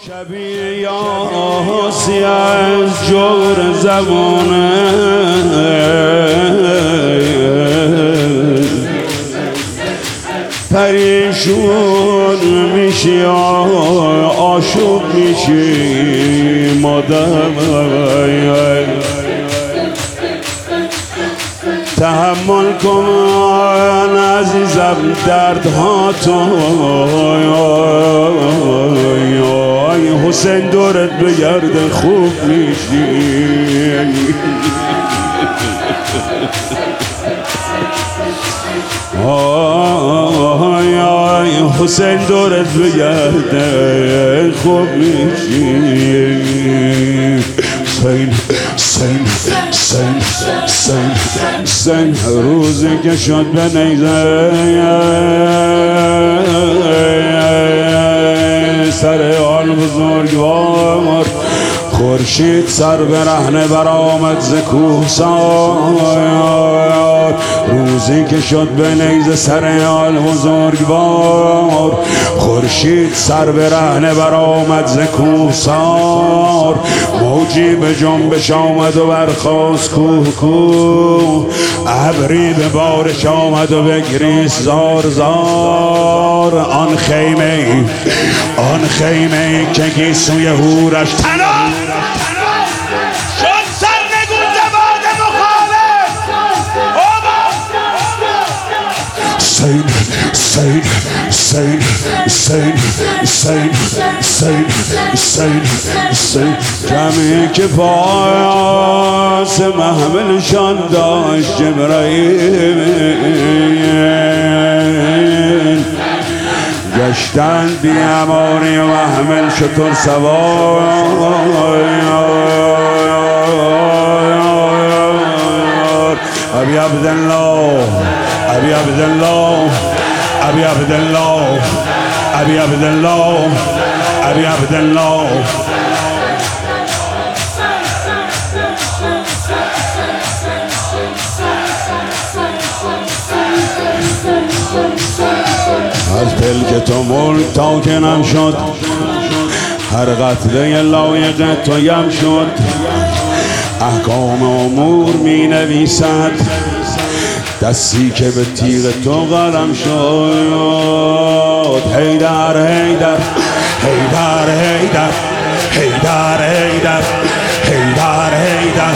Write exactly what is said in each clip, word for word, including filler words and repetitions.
شبیه یاسی از جور زمانه پریشون میشی آشوب میشی مادر تحمل کن عزیزم دردها تو حسین دورت بگرده خوب میشی آی آی حسین دورت بگرده خوب میشی سین سین سین سین سین روزی که شد به نیزه سر آن بزرگوار خورشید سر برهنه برآمد ز کوهسار روزی که شد به نیزه سر آن بزرگوار خورشید سر برهنه برآمد ز کوهسار موجی به جنبش آمد و برخاست کوه کوه ابری به بارش آمد و بگریست زار زار آن خیمه آن خیمه که گیسوی هورش تنها شد سرنگون باد مخالف سین سین سین سین سین سین سین سین جمعی که پاس محملشان داشت جبرائیل گشتن بی امانی و محمل شطور سوار ابی عبدالله ابی عبدالله ابی عبدالله ابی عبدالله ابی عبدالله از پلک تو ملک تا که نم شد هر قتله لایق تویم شد احکام امور می نویسد دستی که به تیغ تو قلم شد حیدر حیدر حیدر حیدر حیدر حیدر حیدر حیدر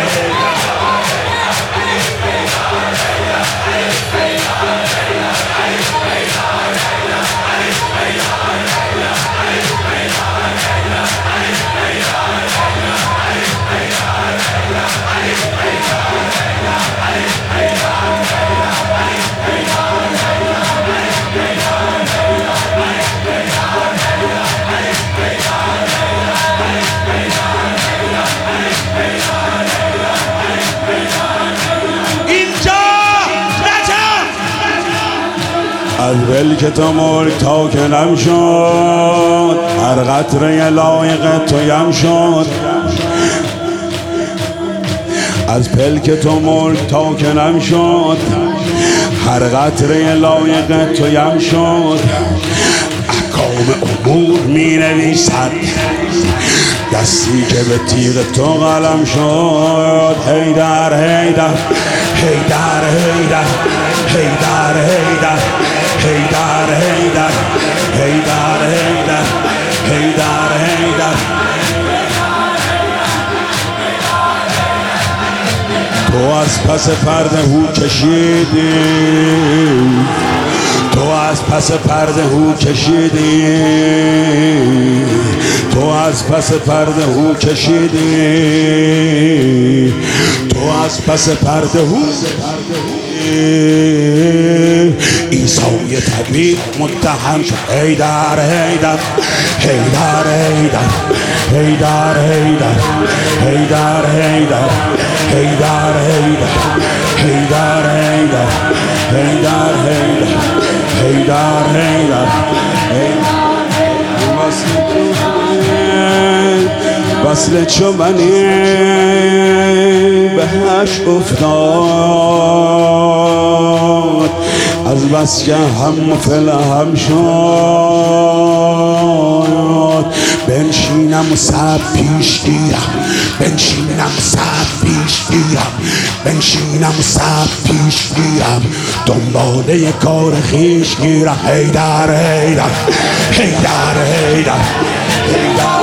از بلک تو ملک تا که نم شد هر قطره لایق تویم شد از پلک تو ملک تا که نم شد هر قطره لایق تویم شد احکام امور می نویسد دستی که به تیغ تو قلم شد حیدر حیدر حیدر حیدر حیدر حیدر حیدر حیدر حیدر حیدر حیدر حیدر تو از پس پرده هو کشیدی تو از پس پرده هو کشیدی تو از پس پرده هو کشیدی تو از پس پرده هو ایسای طبیب متهم شد حیدر حیدر حیدر حیدر حیدر حیدر حیدر حیدر حیدر حیدر حیدر حیدر حیدر حیدر حیدر حیدر وصل چو منی بهش افتاد از بس که هم فل هم شد بن بنشینم و سب پیش گیرم، بنشینم و سب پیش گیرم، بنشینم و سب پیش گیرم، دنباله کار خیش گیرم. هیدر هیدر هیدر هیدر هیدر